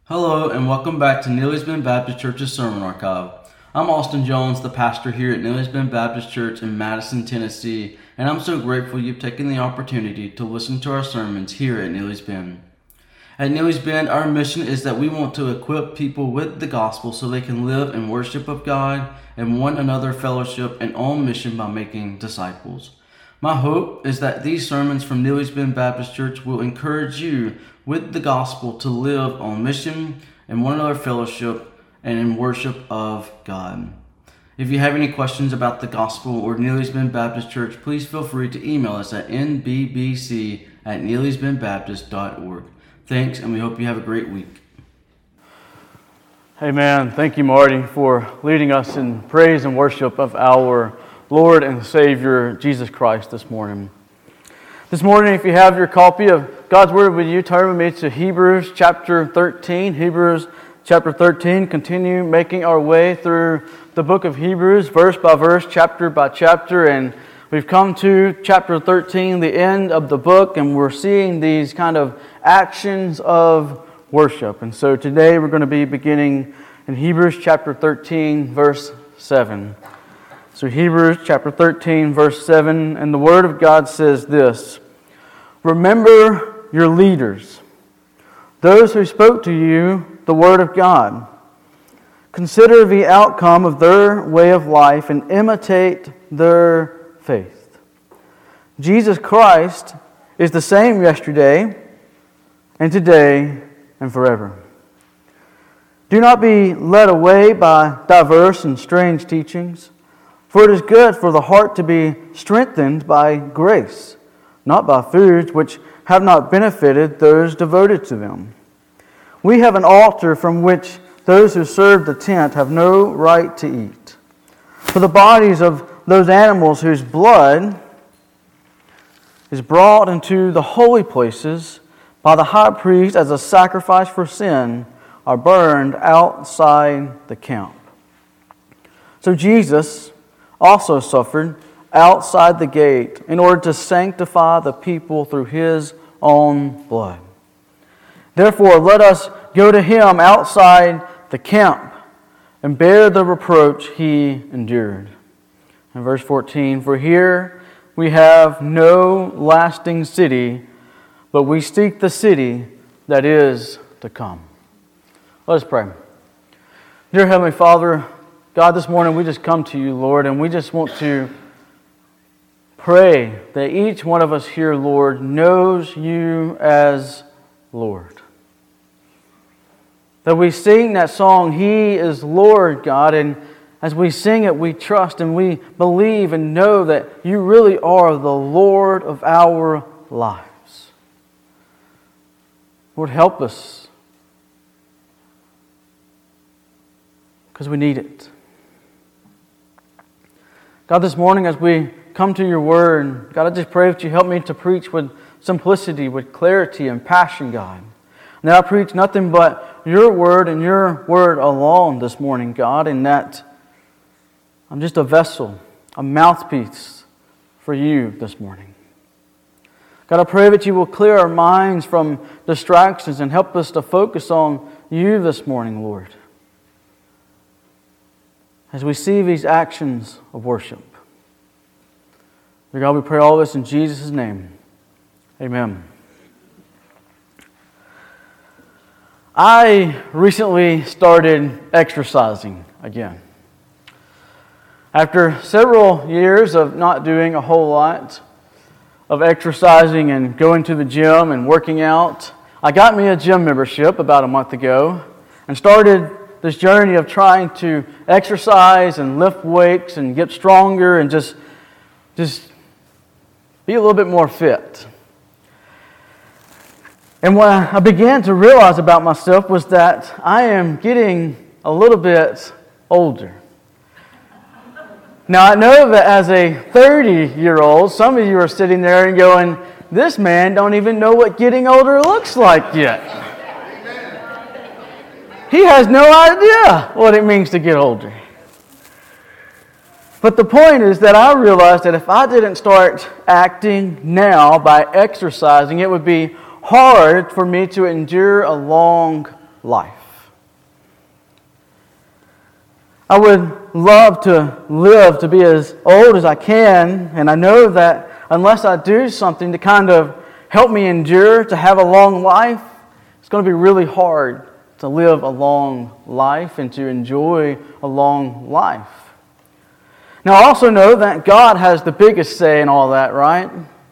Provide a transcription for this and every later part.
Hello and welcome back to Neely's Bend Baptist Church's Sermon Archive. I'm Austin Jones, the pastor here at Neely's Bend Baptist Church in Madison, Tennessee, and I'm so grateful you've taken the opportunity to listen to our sermons here at Neely's Bend. At Neely's Bend, our mission is that we want to equip people with the gospel so they can live in worship of God and one another fellowship and on mission by making disciples. My hope is that these sermons from Neely's Bend Baptist Church will encourage you with the gospel to live on mission and one another fellowship and in worship of God. If you have any questions about the gospel or Neely's Bend Baptist Church, please feel free to email us at nbbc@neelysbendbaptist.org. Thanks, and we hope you have a great week. Amen. Thank you, Marty, for leading us in praise and worship of our Lord and Savior, Jesus Christ, this morning. This morning, if you have your copy of God's Word with you, turn with me to Hebrews chapter 13. Hebrews chapter 13, continue making our way through the book of Hebrews, verse by verse, chapter by chapter, and we've come to chapter 13, the end of the book, and we're seeing these kind of actions of worship. And so today we're going to be beginning in Hebrews chapter 13, verse 7. So Hebrews chapter 13, verse 7, and the Word of God says this: "Remember your leaders, those who spoke to you the Word of God. Consider the outcome of their way of life and imitate their faith. Jesus Christ is the same yesterday and today and forever. Do not be led away by diverse and strange teachings, for it is good for the heart to be strengthened by grace, not by foods which have not benefited those devoted to them. We have an altar from which those who serve the tent have no right to eat. For the bodies of those animals whose blood is brought into the holy places by the high priest as a sacrifice for sin are burned outside the camp. So Jesus also suffered outside the gate in order to sanctify the people through His own blood. Therefore, let us go to Him outside the camp and bear the reproach He endured." In verse 14, "For here we have no lasting city, but we seek the city that is to come." Let us pray. Dear Heavenly Father, God, this morning we just come to you, Lord, and we just want to pray that each one of us here, Lord, knows you as Lord. That we sing that song, He is Lord, God, and as we sing it, we trust and we believe and know that you really are the Lord of our lives. Lord, help us, because we need it. God, this morning as we come to your word, God, I just pray that you help me to preach with simplicity, with clarity and passion, God. And that I preach nothing but your word and your word alone this morning, God, and that I'm just a vessel, a mouthpiece for you this morning. God, I pray that you will clear our minds from distractions and help us to focus on you this morning, Lord, as we see these actions of worship. Dear God, we pray all this in Jesus' name. Amen. I recently started exercising again. After several years of not doing a whole lot of exercising and going to the gym and working out, I got me a gym membership about a month ago and started this journey of trying to exercise and lift weights and get stronger and just be a little bit more fit. And what I began to realize about myself was that I am getting a little bit older. Now, I know that as a 30-year-old, some of you are sitting there and going, "This man don't even know what getting older looks like yet." He has no idea what it means to get older. But the point is that I realized that if I didn't start acting now by exercising, it would be hard for me to endure a long life. I would love to live to be as old as I can, and I know that unless I do something to kind of help me endure to have a long life, it's going to be really hard to live a long life and to enjoy a long life. Now, I also know that God has the biggest say in all that, right?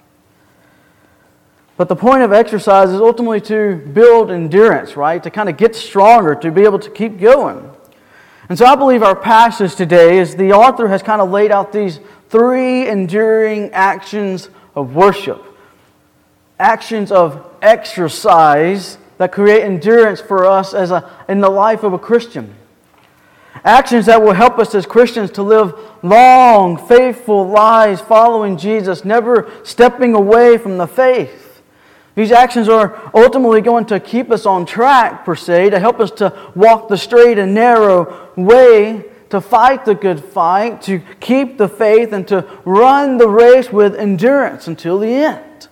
But the point of exercise is ultimately to build endurance, right? To kind of get stronger, to be able to keep going. And so I believe our passage today is the author has kind of laid out these 3 enduring actions of worship. Actions of exercise that create endurance for us in the life of a Christian. Actions that will help us as Christians to live long, faithful lives following Jesus, never stepping away from the faith. These actions are ultimately going to keep us on track, per se, to help us to walk the straight and narrow way, to fight the good fight, to keep the faith, and to run the race with endurance until the end.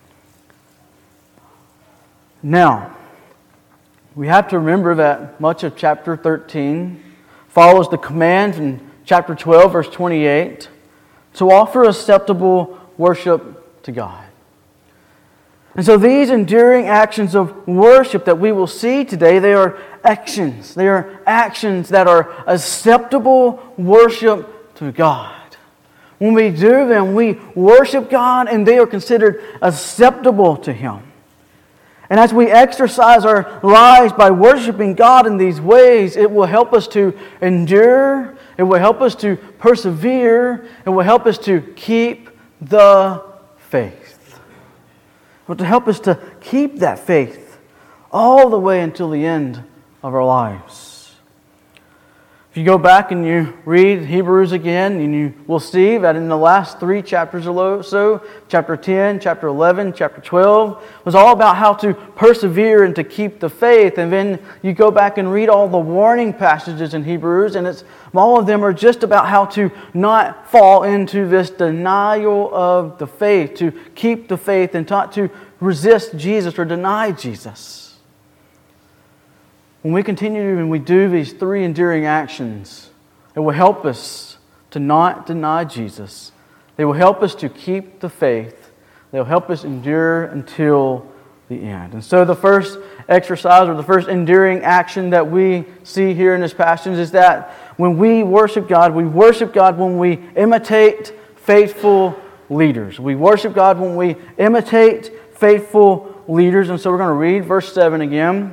Now, we have to remember that much of chapter 13 follows the command in chapter 12, verse 28, to offer acceptable worship to God. And so these enduring actions of worship that we will see today, they are actions. They are actions that are acceptable worship to God. When we do them, we worship God and they are considered acceptable to Him. And as we exercise our lives by worshiping God in these ways, it will help us to endure, it will help us to persevere, it will help us to keep the faith. It will help us to keep that faith all the way until the end of our lives. If you go back and you read Hebrews again, and you will see that in the last 3 chapters or so, chapter 10, chapter 11, chapter 12, was all about how to persevere and to keep the faith. And then you go back and read all the warning passages in Hebrews, and all of them are just about how to not fall into this denial of the faith, to keep the faith and not to resist Jesus or deny Jesus. When we continue and we do these 3 enduring actions, it will help us to not deny Jesus. They will help us to keep the faith. They will help us endure until the end. And so the first exercise or the first enduring action that we see here in this passage is that when we worship God when we imitate faithful leaders. We worship God when we imitate faithful leaders. And so we're going to read verse 7 again.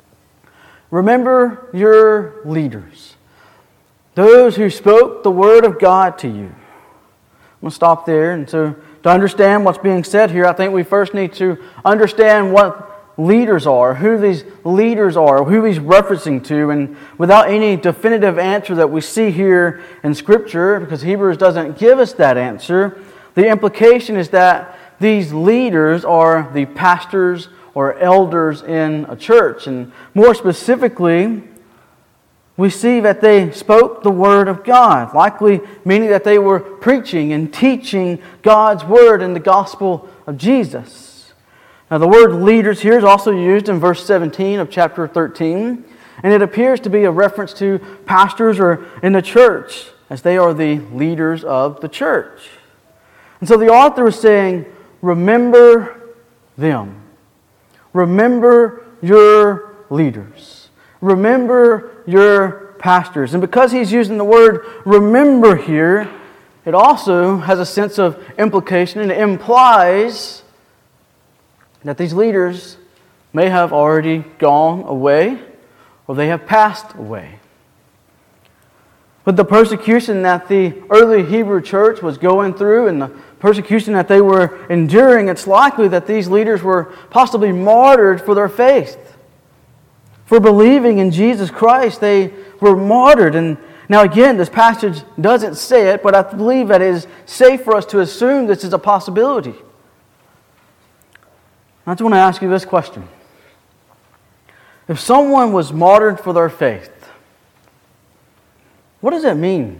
Remember your leaders, those who spoke the word of God to you. I'm going to stop there. And so to understand what's being said here, I think we first need to understand what leaders are, who these leaders are, who he's referencing to. And without any definitive answer that we see here in Scripture, because Hebrews doesn't give us that answer, the implication is that these leaders are the pastors or elders in a church. And more specifically, we see that they spoke the Word of God, likely meaning that they were preaching and teaching God's Word in the gospel of Jesus. Now, the word leaders here is also used in verse 17 of chapter 13, and it appears to be a reference to pastors or in the church, as they are the leaders of the church. And so the author is saying, remember them. Remember your leaders. Remember your pastors. And because he's using the word remember here, it also has a sense of implication, and it implies that these leaders may have already gone away or they have passed away. But the persecution that the early Hebrew church was going through and the persecution that they were enduring, it's likely that these leaders were possibly martyred for their faith. For believing in Jesus Christ, they were martyred. And now again, this passage doesn't say it, but I believe that it is safe for us to assume this is a possibility. I just want to ask you this question. If someone was martyred for their faith, what does that mean?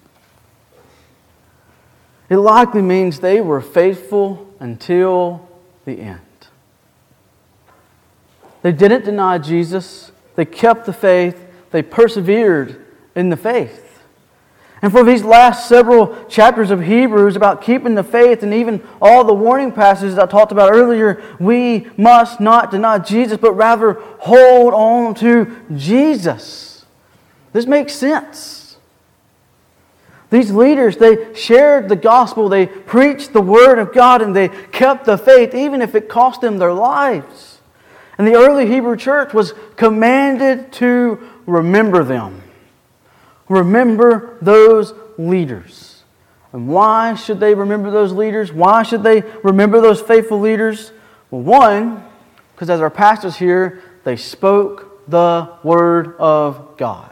It likely means they were faithful until the end. They didn't deny Jesus. they kept the faith, they persevered in the faith. And for these last several chapters of Hebrews about keeping the faith and even all the warning passages I talked about earlier, we must not deny Jesus, but rather hold on to Jesus. This makes sense. These leaders, they shared the gospel, they preached the Word of God, and they kept the faith, even if it cost them their lives. And the early Hebrew church was commanded to remember them. Remember those leaders. And why should they remember those leaders? Why should they remember those faithful leaders? Well, one, because as our pastors here, they spoke the Word of God.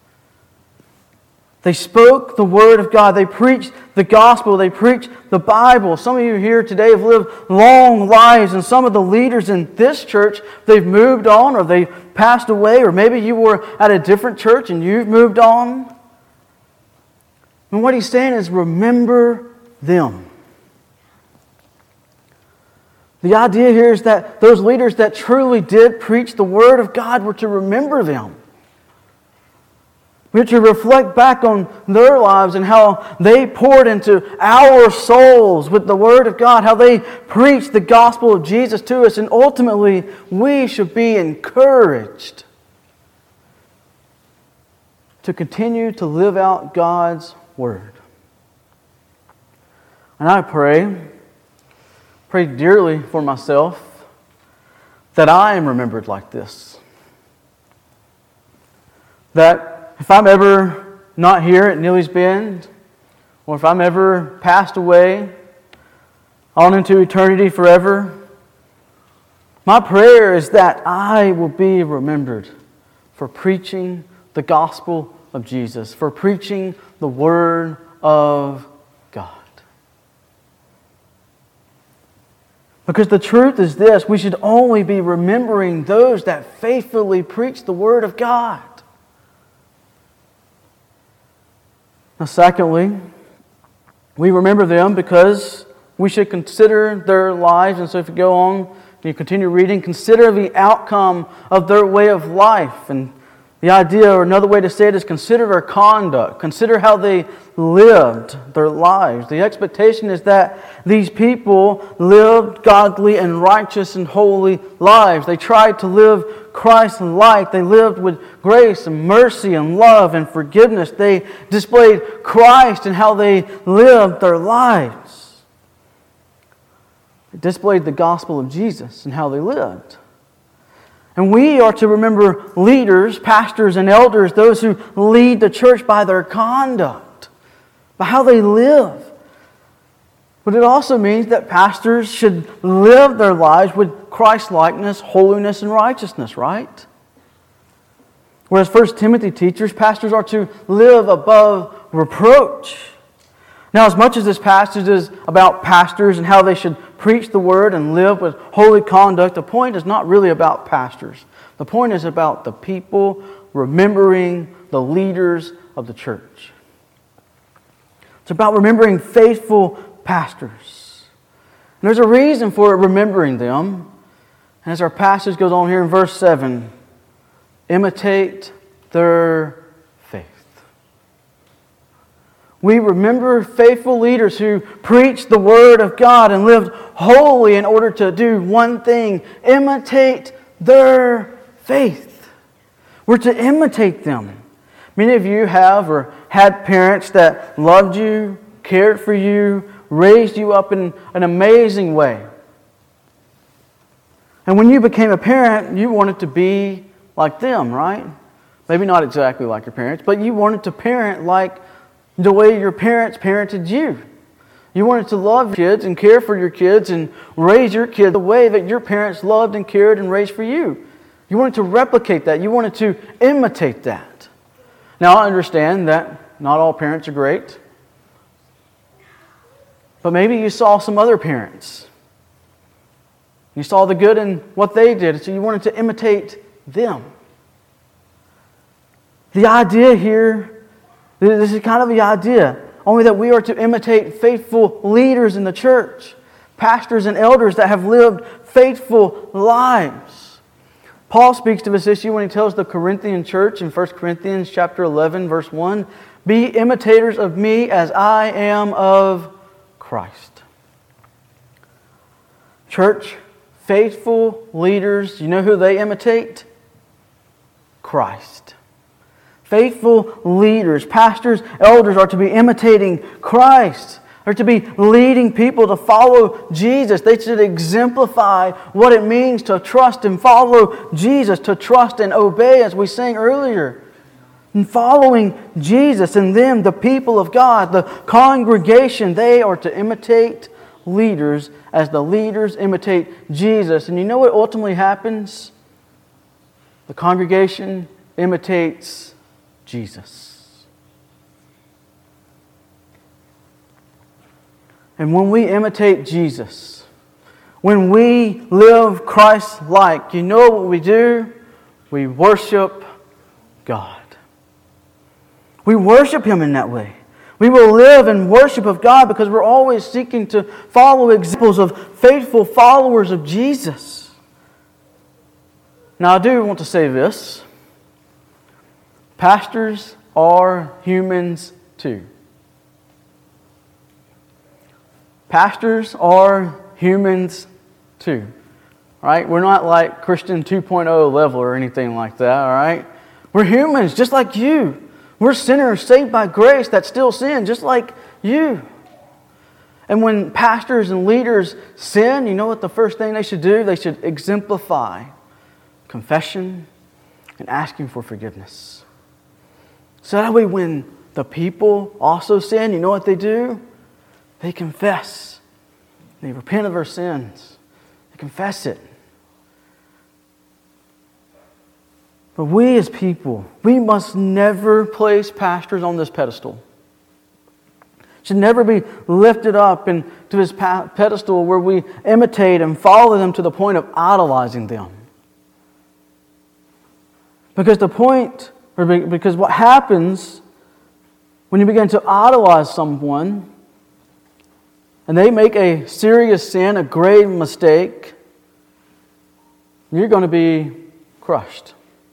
They spoke the Word of God. They preached the gospel. They preached the Bible. Some of you here today have lived long lives, and some of the leaders in this church, they've moved on, or they passed away, or maybe you were at a different church and you've moved on. And what he's saying is, remember them. The idea here is that those leaders that truly did preach the Word of God were to remember them. We have to reflect back on their lives and how they poured into our souls with the Word of God, how they preached the gospel of Jesus to us, and ultimately we should be encouraged to continue to live out God's Word. And I pray dearly for myself that I am remembered like this. That if I'm ever not here at Neely's Bend, or if I'm ever passed away on into eternity forever, my prayer is that I will be remembered for preaching the gospel of Jesus, for preaching the Word of God. Because the truth is this, we should only be remembering those that faithfully preach the Word of God. Now, secondly, we remember them because we should consider their lives. And so if you go on, you continue reading, consider the outcome of their way of life. And the idea, or another way to say it, is consider their conduct. Consider how they lived their lives. The expectation is that these people lived godly and righteous and holy lives. They tried to live Christ-like. They lived with grace and mercy and love and forgiveness. They displayed Christ in how they lived their lives. They displayed the gospel of Jesus in how they lived. And we are to remember leaders, pastors, and elders, those who lead the church by their conduct, by how they live. But it also means that pastors should live their lives with Christ-likeness, holiness, and righteousness, right? Whereas 1 Timothy teaches, pastors are to live above reproach. Now, as much as this passage is about pastors and how they should preach the Word and live with holy conduct, the point is not really about pastors. The point is about the people remembering the leaders of the church. It's about remembering faithful pastors. And there's a reason for remembering them. And as our passage goes on here in verse 7, imitate their faith. We remember faithful leaders who preached the Word of God and lived holy in order to do one thing: imitate their faith. We're to imitate them. Many of you have or had parents that loved you, cared for you, raised you up in an amazing way. And when you became a parent, you wanted to be like them, right? Maybe not exactly like your parents, but you wanted to parent like the way your parents parented you. You wanted to love your kids and care for your kids and raise your kids the way that your parents loved and cared and raised for you. You wanted to replicate that. You wanted to imitate that. Now, I understand that not all parents are great. But maybe you saw some other parents. You saw the good in what they did, so you wanted to imitate them. The idea here, this is kind of the idea, only that we are to imitate faithful leaders in the church, pastors and elders that have lived faithful lives. Paul speaks to this issue when he tells the Corinthian church in 1 Corinthians chapter 11, verse 1, "Be imitators of me as I am of Christ." Church, faithful leaders, you know who they imitate? Christ. Faithful leaders, pastors, elders are to be imitating Christ. They're to be leading people to follow Jesus. They should exemplify what it means to trust and follow Jesus, to trust and obey, as we sang earlier. And following Jesus and them, the people of God, the congregation, they are to imitate leaders as the leaders imitate Jesus. And you know what ultimately happens? The congregation imitates Jesus. And when we imitate Jesus, when we live Christ-like, you know what we do? We worship God. We worship Him in that way. We will live in worship of God because we're always seeking to follow examples of faithful followers of Jesus. Now, I do want to say this. Pastors are humans too. Pastors are humans too. All right? We're not like Christian 2.0 level or anything like that, all right? We're humans just like you. We're sinners saved by grace that still sin just like you. And when pastors and leaders sin, you know what the first thing they should do? They should exemplify confession and asking for forgiveness. So that way when the people also sin, you know what they do? They confess. They repent of their sins. They confess it. But we as people, we must never place pastors on this pedestal. Should never be lifted up into this pedestal where we imitate and follow them to the point of idolizing them. Because what happens when you begin to idolize someone and they make a serious sin, a grave mistake, you're going to be crushed.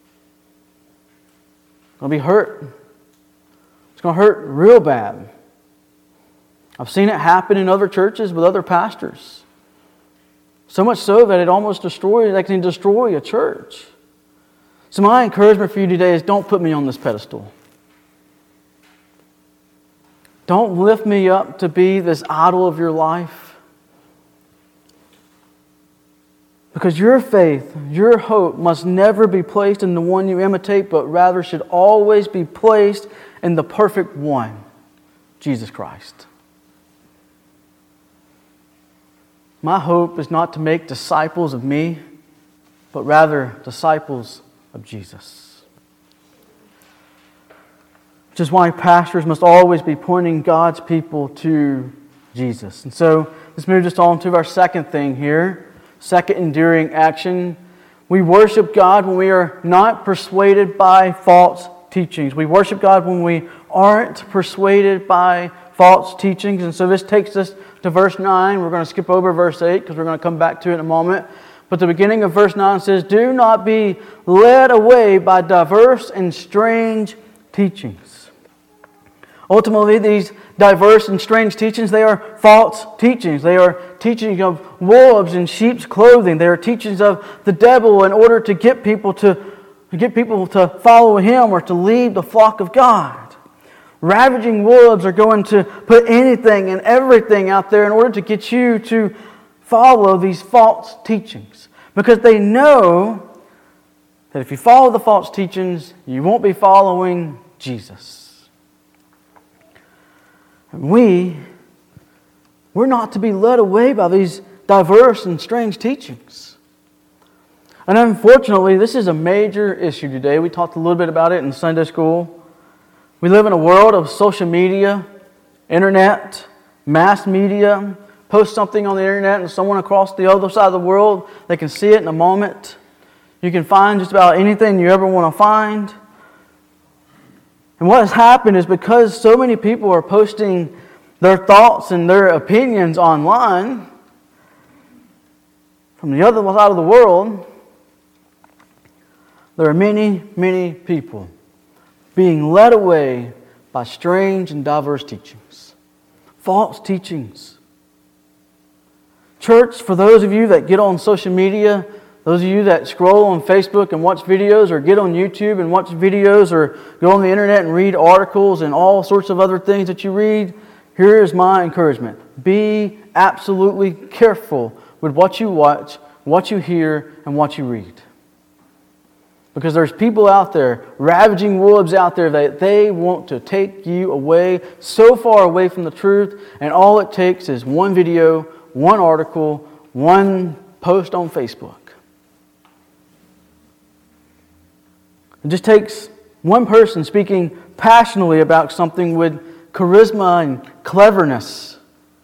Going to be hurt. It's going to hurt real bad. I've seen it happen in other churches with other pastors. So much so that they can destroy a church. So my encouragement for you today is don't put me on this pedestal. Don't lift me up to be this idol of your life. Because your faith, your hope must never be placed in the one you imitate, but rather should always be placed in the perfect one, Jesus Christ. My hope is not to make disciples of me, but rather disciples of Jesus. Which is why pastors must always be pointing God's people to Jesus. And so, let's move just on to our second thing here. Second enduring action. We worship God when we are not persuaded by false teachings. We worship God when we aren't persuaded by false teachings. And so this takes us to verse 9. We're going to skip over verse 8 because we're going to come back to it in a moment. But the beginning of verse 9 says, "Do not be led away by diverse and strange teachings." Ultimately, these diverse and strange teachings, they are false teachings. They are teachings of wolves in sheep's clothing. They are teachings of the devil in order to get people to follow him or to lead the flock of God. Ravaging wolves are going to put anything and everything out there in order to get you to follow these false teachings. Because they know that if you follow the false teachings, you won't be following Jesus. We're not to be led away by these diverse and strange teachings. And unfortunately, this is a major issue today. We talked a little bit about it in Sunday school. We live in a world of social media, internet, mass media. Post something on the internet and someone across the other side of the world, they can see it in a moment. You can find just about anything you ever want to find. And what has happened is because so many people are posting their thoughts and their opinions online from the other side of the world, there are many, many people being led away by strange and diverse teachings, false teachings. Church, for those of you that get on social media, those of you that scroll on Facebook and watch videos, or get on YouTube and watch videos, or go on the internet and read articles and all sorts of other things that you read, here is my encouragement. Be absolutely careful with what you watch, what you hear, and what you read. Because there's people out there, ravaging wolves out there, that they want to take you away, so far away from the truth, and all it takes is one video, one article, one post on Facebook. It just takes one person speaking passionately about something with charisma and cleverness.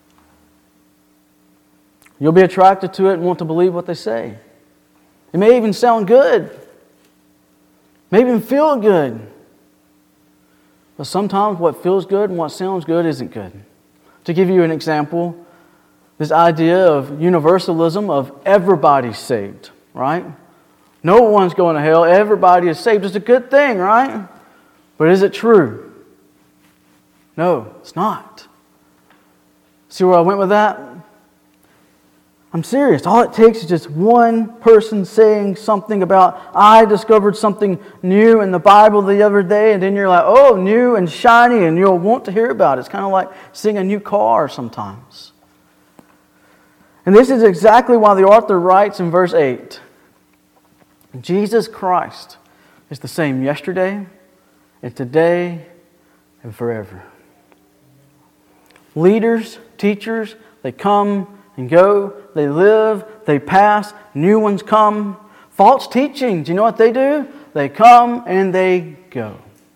You'll be attracted to it and want to believe what they say. It may even sound good. May even feel good. But sometimes what feels good and what sounds good isn't good. To give you an example, this idea of universalism, of everybody's saved, right? No one's going to hell. Everybody is saved. It's a good thing, right? But is it true? No, it's not. See where I went with that? I'm serious. All it takes is just one person saying something about, I discovered something new in the Bible the other day, and then you're like, oh, new and shiny, and you'll want to hear about it. It's kind of like seeing a new car sometimes. And this is exactly why the author writes in verse 8, Jesus Christ is the same yesterday and today and forever. Leaders, teachers, they come and go, they live, they pass, new ones come. False teachings, you know what they do? They come and they go.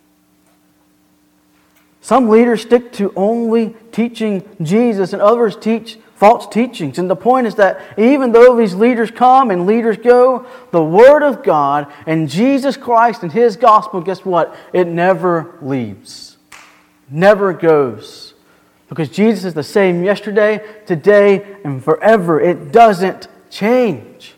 Some leaders stick to only teaching Jesus, and others teach false teachings. And the point is that even though these leaders come and leaders go, the Word of God and Jesus Christ and His gospel, guess what? It never leaves. Never goes. Because Jesus is the same yesterday, today, and forever. It doesn't change.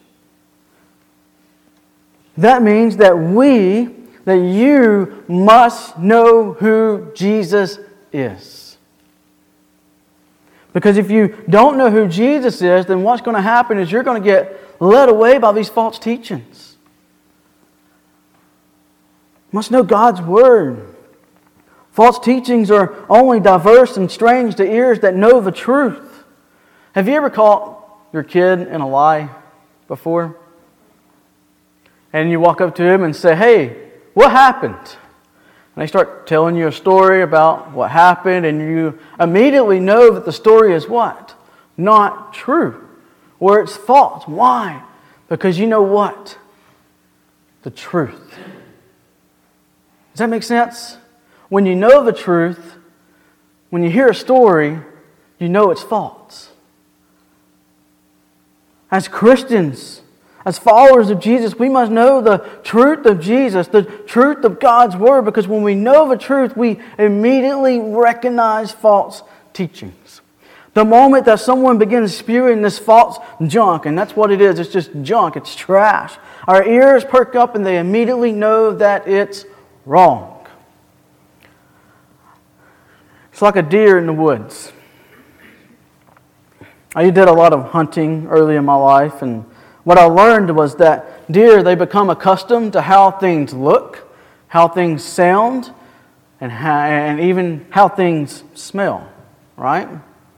That means that you must know who Jesus is. Because if you don't know who Jesus is, then what's going to happen is you're going to get led away by these false teachings. You must know God's Word. False teachings are only diverse and strange to ears that know the truth. Have you ever caught your kid in a lie before? And you walk up to him and say, hey, what happened? And they start telling you a story about what happened, and you immediately know that the story is what? Not true. Or it's false. Why? Because you know what? The truth. Does that make sense? When you know the truth, when you hear a story, you know it's false. As Christians, as followers of Jesus, we must know the truth of Jesus, the truth of God's Word, because when we know the truth, we immediately recognize false teachings. The moment that someone begins spewing this false junk, and that's what it is, it's just junk, it's trash, our ears perk up and they immediately know that it's wrong. It's like a deer in the woods. I did a lot of hunting early in my life, and what I learned was that deer, they become accustomed to how things look, how things sound, and even how things smell, right?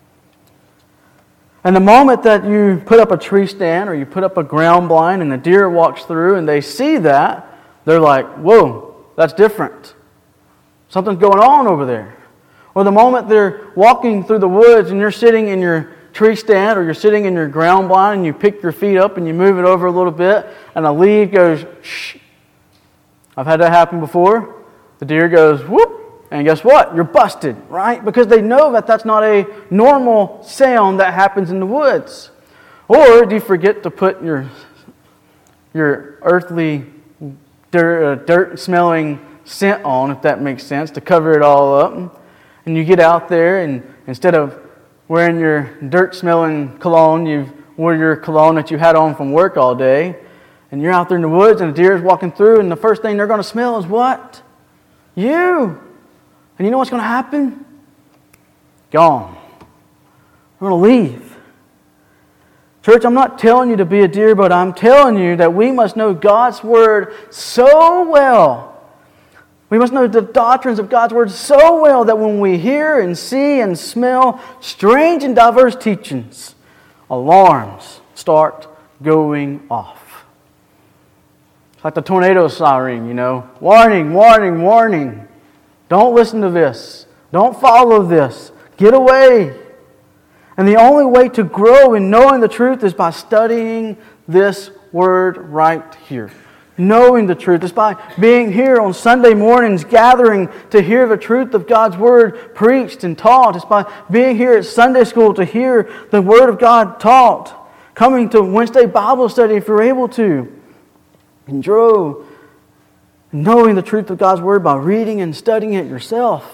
And the moment that you put up a tree stand or you put up a ground blind and the deer walks through and they see that, they're like, whoa, that's different. Something's going on over there. Or the moment they're walking through the woods and you're sitting in your tree stand or you're sitting in your ground blind and you pick your feet up and you move it over a little bit and a leaf goes, shh. I've had that happen before. The deer goes, whoop, and guess what? You're busted, right? Because they know that that's not a normal sound that happens in the woods. Or do you forget to put your earthly, dirt-smelling scent on, if that makes sense, to cover it all up? And you get out there, and instead of wearing your dirt-smelling cologne, you wear your cologne that you had on from work all day. And you're out there in the woods and a deer is walking through, and the first thing they're going to smell is what? You. And you know what's going to happen? Gone. We're going to leave. Church, I'm not telling you to be a deer, but I'm telling you that we must know God's Word so well. We must know the doctrines of God's Word so well that when we hear and see and smell strange and diverse teachings, alarms start going off. It's like the tornado siren, you know. Warning, warning, warning. Don't listen to this. Don't follow this. Get away. And the only way to grow in knowing the truth is by studying this Word right here. Knowing the truth is by being here on Sunday mornings, gathering to hear the truth of God's Word preached and taught. It's by being here at Sunday school to hear the Word of God taught. Coming to Wednesday Bible study if you're able to. And grow knowing the truth of God's Word by reading and studying it yourself.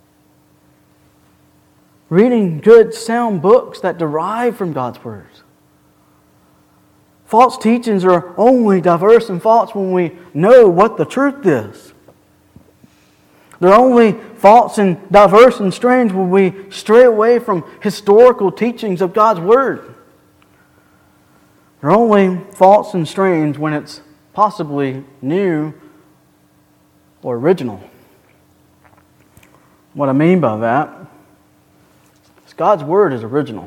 Reading good, sound books that derive from God's Word. False teachings are only diverse and false when we know what the truth is. They're only false and diverse and strange when we stray away from historical teachings of God's Word. They're only false and strange when it's possibly new or original. What I mean by that is God's Word is original.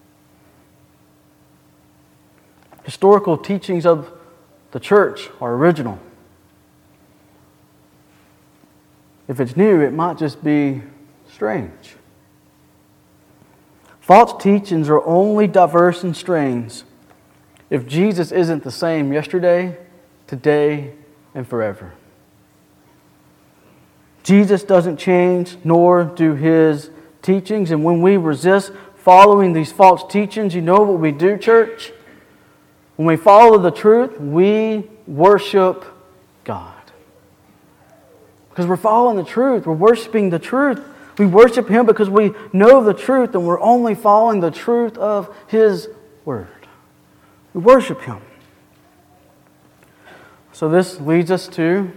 Historical teachings of the church are original. If it's new, it might just be strange. False teachings are only diverse and strange if Jesus isn't the same yesterday, today, and forever. Jesus doesn't change, nor do His teachings. And when we resist following these false teachings, you know what we do, church? When we follow the truth, we worship God. Because we're following the truth. We're worshiping the truth. We worship Him because we know the truth and we're only following the truth of His Word. We worship Him. So this leads us to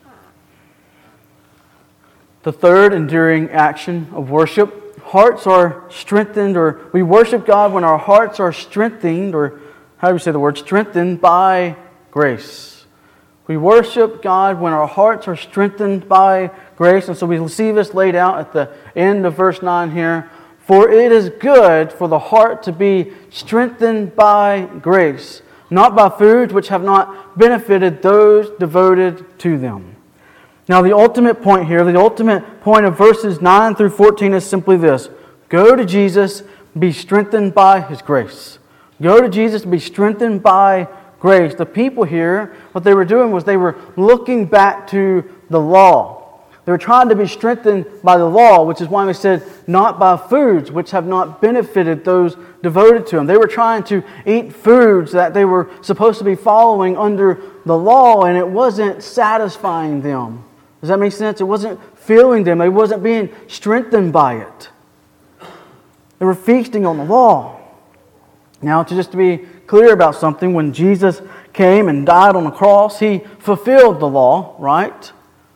the third enduring action of worship. Hearts are strengthened, or we worship God when our hearts are strengthened, or how do we say the word? Strengthened by grace. We worship God when our hearts are strengthened by grace. And so we see this laid out at the end of verse 9 here. For it is good for the heart to be strengthened by grace, not by foods which have not benefited those devoted to them. Now the ultimate point here, the ultimate point of verses 9 through 14 is simply this. Go to Jesus, be strengthened by His grace. Go to Jesus to be strengthened by grace. The people here, what they were doing was they were looking back to the law. They were trying to be strengthened by the law, which is why we said, not by foods which have not benefited those devoted to Him. They were trying to eat foods that they were supposed to be following under the law, and it wasn't satisfying them. Does that make sense? It wasn't filling them. They wasn't being strengthened by it. They were feasting on the law. Now, to be clear about something, when Jesus came and died on the cross, He fulfilled the law, right?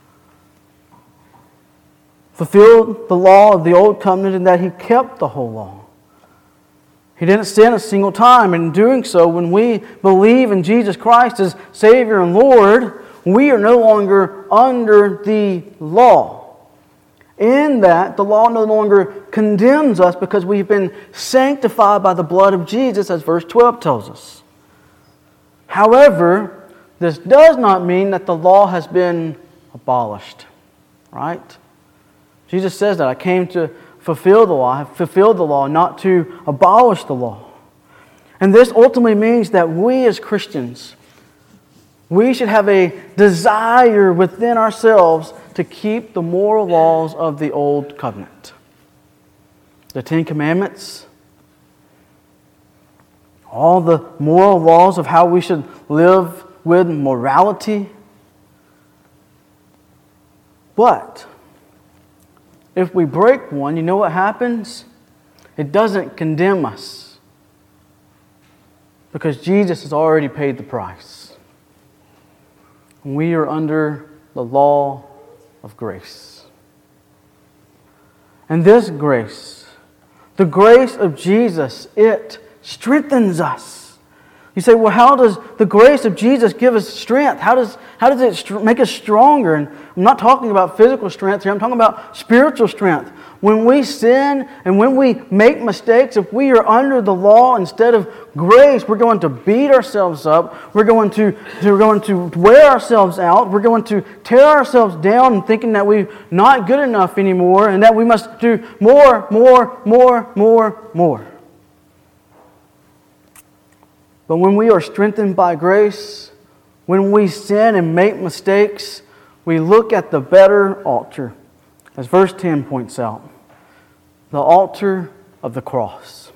Fulfilled the law of the old covenant in that He kept the whole law. He didn't sin a single time. And in doing so, when we believe in Jesus Christ as Savior and Lord, we are no longer under the law. In that, the law no longer condemns us because we've been sanctified by the blood of Jesus, as verse 12 tells us. However, this does not mean that the law has been abolished. Right? Jesus says that I came to fulfill the law. I have fulfilled the law, not to abolish the law. And this ultimately means that we as Christians, we should have a desire within ourselves to keep the moral laws of the Old Covenant. The Ten Commandments, all the moral laws of how we should live with morality. But if we break one, you know what happens? It doesn't condemn us because Jesus has already paid the price. We are under the law of grace. And this grace, the grace of Jesus, it strengthens us. You say, well, how does the grace of Jesus give us strength? How does it make us stronger? And I'm not talking about physical strength here. I'm talking about spiritual strength. When we sin and when we make mistakes, if we are under the law instead of grace, we're going to beat ourselves up. We're going to wear ourselves out. We're going to tear ourselves down thinking that we're not good enough anymore and that we must do more. But when we are strengthened by grace, when we sin and make mistakes, we look at the better altar. As verse 10 points out, the altar of the cross.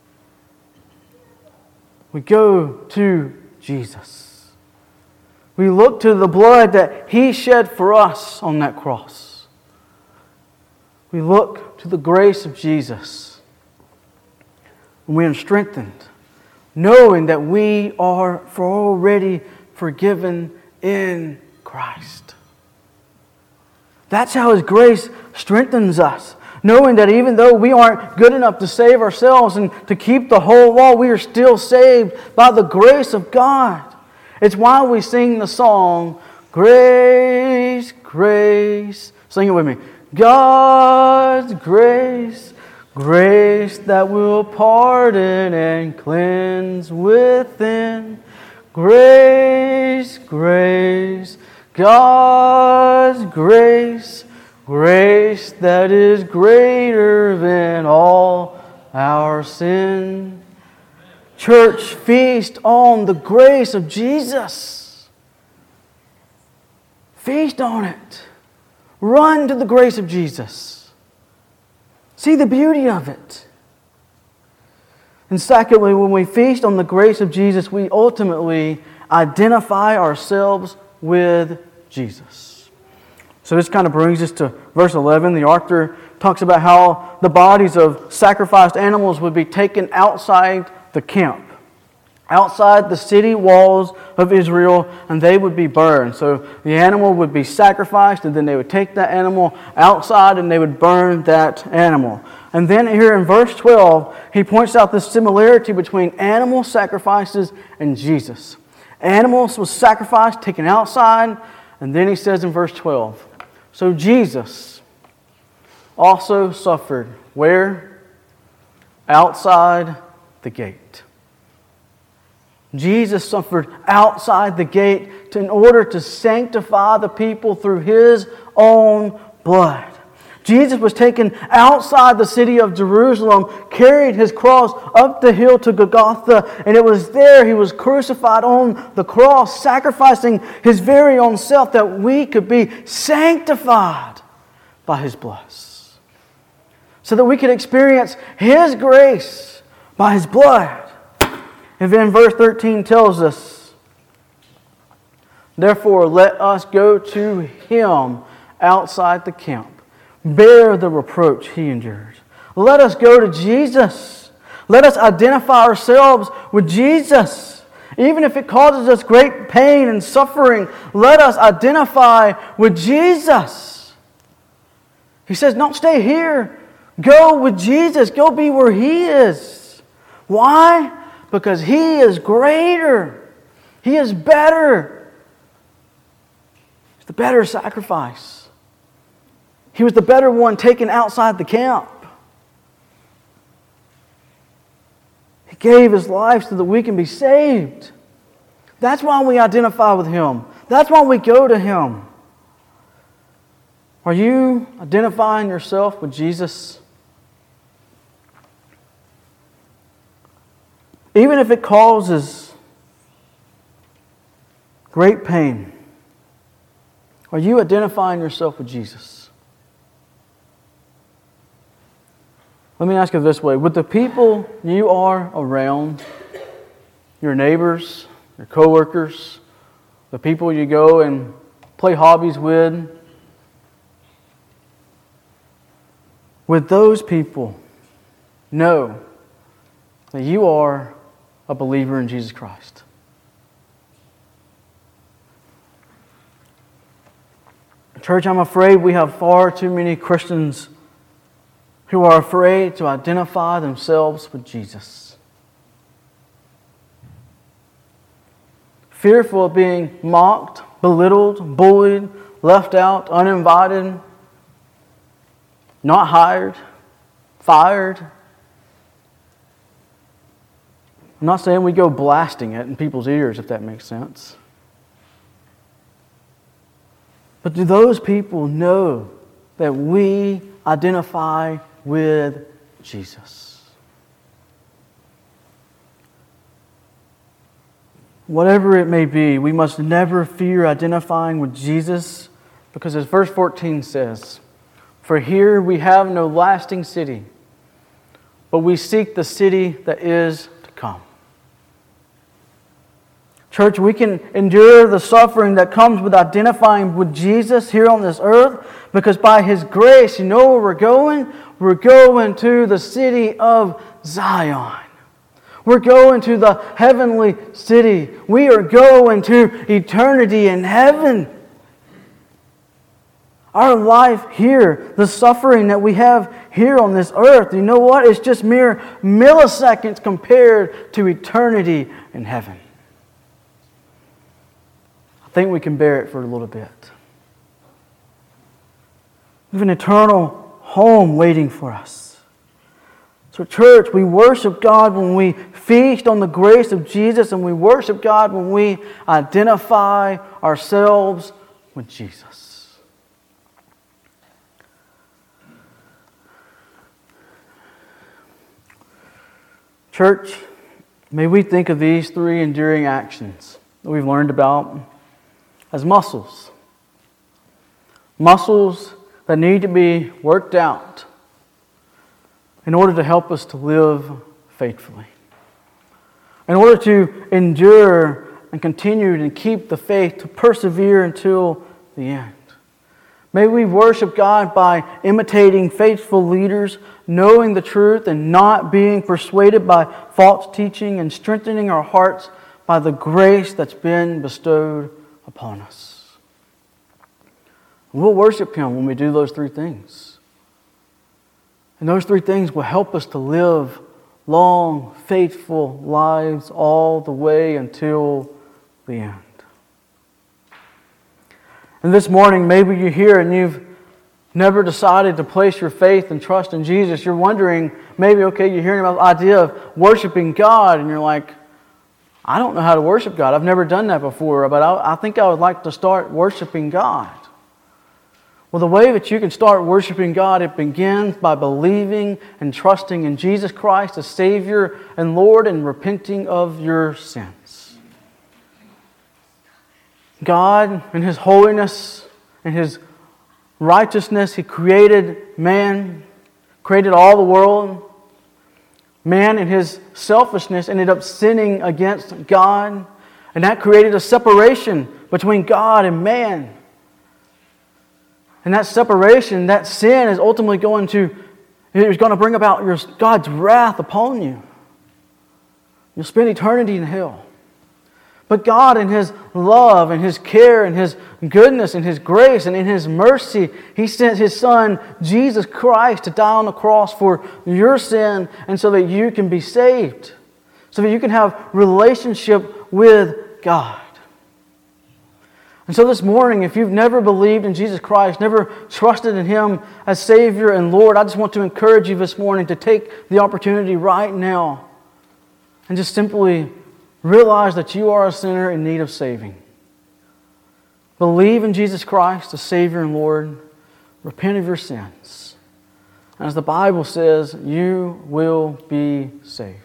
We go to Jesus. We look to the blood that He shed for us on that cross. We look to the grace of Jesus. And we are strengthened, knowing that we are already forgiven in Christ. That's how His grace strengthens us. Knowing that even though we aren't good enough to save ourselves and to keep the whole law, we are still saved by the grace of God. It's why we sing the song, Grace, Grace. Sing it with me. God's grace, grace that will pardon and cleanse within. Grace, grace. God's grace, grace that is greater than all our sin. Church, feast on the grace of Jesus. Feast on it. Run to the grace of Jesus. See the beauty of it. And secondly, when we feast on the grace of Jesus, we ultimately identify ourselves with Jesus. So this kind of brings us to verse 11. The author talks about how the bodies of sacrificed animals would be taken outside the camp, outside the city walls of Israel, and they would be burned. So the animal would be sacrificed, and then they would take that animal outside and they would burn that animal. And then here in verse 12, he points out the similarity between animal sacrifices and Jesus. Animals was sacrificed, taken outside, and then he says in verse 12, so Jesus also suffered where? Outside the gate. Jesus suffered outside the gate in order to sanctify the people through His own blood. Jesus was taken outside the city of Jerusalem, carried His cross up the hill to Golgotha, and it was there He was crucified on the cross, sacrificing His very own self that we could be sanctified by His blood. So that we could experience His grace by His blood. And then verse 13 tells us, therefore let us go to Him outside the camp. Bear the reproach He endured. Let us go to Jesus. Let us identify ourselves with Jesus. Even if it causes us great pain and suffering, let us identify with Jesus. He says, don't stay here. Go with Jesus. Go be where He is. Why? Because He is greater. He is better. He's the better sacrifice. He was the better one taken outside the camp. He gave His life so that we can be saved. That's why we identify with Him. That's why we go to Him. Are you identifying yourself with Jesus? Even if it causes great pain, are you identifying yourself with Jesus? Let me ask you this way. Would the people you are around, your neighbors, your coworkers, the people you go and play hobbies with, would those people know that you are a believer in Jesus Christ? Church, I'm afraid we have far too many Christians who are afraid to identify themselves with Jesus. Fearful of being mocked, belittled, bullied, left out, uninvited, not hired, fired. I'm not saying we go blasting it in people's ears, if that makes sense. But do those people know that we identify with Jesus? Whatever it may be, we must never fear identifying with Jesus, because as verse 14 says, "For here we have no lasting city, but we seek the city that is to come." Church, we can endure the suffering that comes with identifying with Jesus here on this earth, because by His grace, you know where we're going? We're going to the city of Zion. We're going to the heavenly city. We are going to eternity in heaven. Our life here, the suffering that we have here on this earth, you know what? It's just mere milliseconds compared to eternity in heaven. I think we can bear it for a little bit. We have an eternal home waiting for us. So church, we worship God when we feast on the grace of Jesus, and we worship God when we identify ourselves with Jesus. Church, may we think of these three enduring actions that we've learned about as muscles. Muscles that need to be worked out in order to help us to live faithfully. In order to endure and continue to keep the faith, to persevere until the end. May we worship God by imitating faithful leaders, knowing the truth and not being persuaded by false teaching, and strengthening our hearts by the grace that's been bestowed upon us. We'll worship Him when we do those three things. And those three things will help us to live long, faithful lives all the way until the end. And this morning, maybe you're here and you've never decided to place your faith and trust in Jesus. You're wondering, maybe, okay, you're hearing about the idea of worshiping God, and you're like, I don't know how to worship God. I've never done that before, but I think I would like to start worshiping God. Well, the way that you can start worshiping God, it begins by believing and trusting in Jesus Christ as Savior and Lord, and repenting of your sins. God, in His holiness and His righteousness, He created man, created all the world. Man, in his selfishness, ended up sinning against God, and that created a separation between God and man. And that separation, that sin, is ultimately going to bring about God's wrath upon you. You'll spend eternity in hell. But God, in His love and His care and His goodness and His grace and in His mercy, He sent His Son, Jesus Christ, to die on the cross for your sin, and so that you can be saved. So that you can have relationship with God. And so this morning, if you've never believed in Jesus Christ, never trusted in Him as Savior and Lord, I just want to encourage you this morning to take the opportunity right now and just simply realize that you are a sinner in need of saving. Believe in Jesus Christ as Savior and Lord. Repent of your sins. And as the Bible says, you will be saved.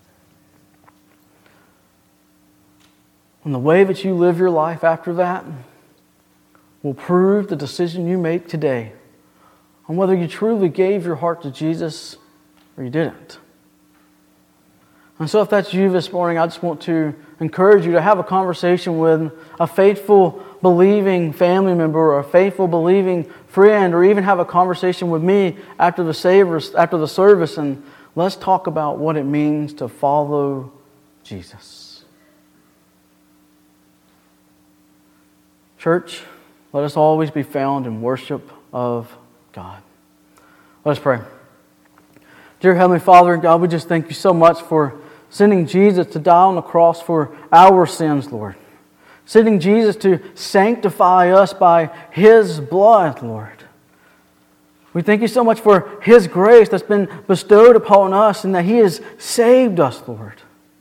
And the way that you live your life after that will prove the decision you make today on whether you truly gave your heart to Jesus or you didn't. And so if that's you this morning, I just want to encourage you to have a conversation with a faithful, believing family member or a faithful, believing friend, or even have a conversation with me after the service, and let's talk about what it means to follow Jesus. Church, Let us always be found in worship of God. Let us pray. Dear Heavenly Father and God, we just thank you so much for sending Jesus to die on the cross for our sins, Lord. Sending Jesus to sanctify us by His blood, Lord. We thank you so much for His grace that's been bestowed upon us and that He has saved us, Lord.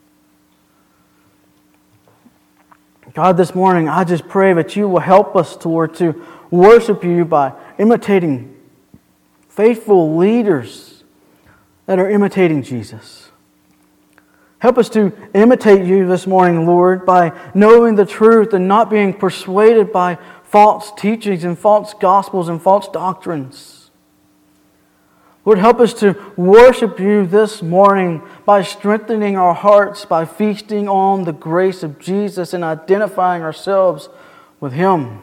God, this morning, I just pray that you will help us, Lord, to worship you by imitating faithful leaders that are imitating Jesus. Help us to imitate you this morning, Lord, by knowing the truth and not being persuaded by false teachings and false gospels and false doctrines. Lord, help us to worship you this morning by strengthening our hearts, by feasting on the grace of Jesus and identifying ourselves with Him.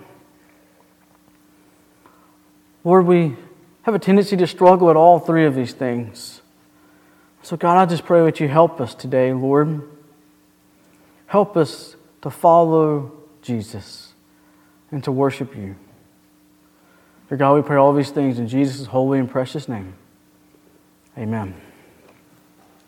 Lord, we have a tendency to struggle at all three of these things. So God, I just pray that you help us today, Lord. Help us to follow Jesus and to worship you. Dear God, we pray all these things in Jesus' holy and precious name. Amen.